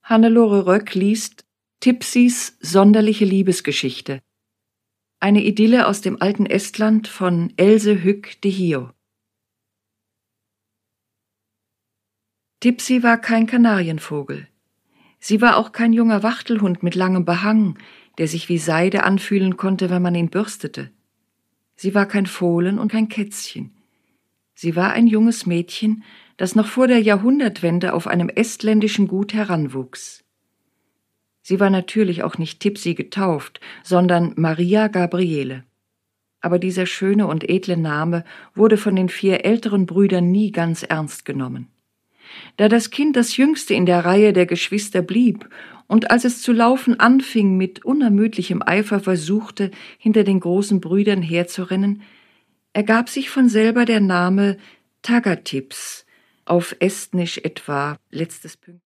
Hannelore Röck liest Tipsis sonderliche Liebesgeschichte. Eine Idylle aus dem alten Estland von Else Hück de Hio. Tipsi war kein Kanarienvogel. Sie war auch kein junger Wachtelhund mit langem Behang, der sich wie Seide anfühlen konnte, wenn man ihn bürstete. Sie war kein Fohlen und kein Kätzchen. Sie war ein junges Mädchen, das noch vor der Jahrhundertwende auf einem estländischen Gut heranwuchs. Sie war natürlich auch nicht Tipsi getauft, sondern Maria Gabriele. Aber dieser schöne und edle Name wurde von den 4 älteren Brüdern nie ganz ernst genommen. Da das Kind das jüngste in der Reihe der Geschwister blieb und als es zu laufen anfing, mit unermüdlichem Eifer versuchte, hinter den großen Brüdern herzurennen, ergab sich von selber der Name Tagatips, auf Estnisch etwa letztes Pünktchen.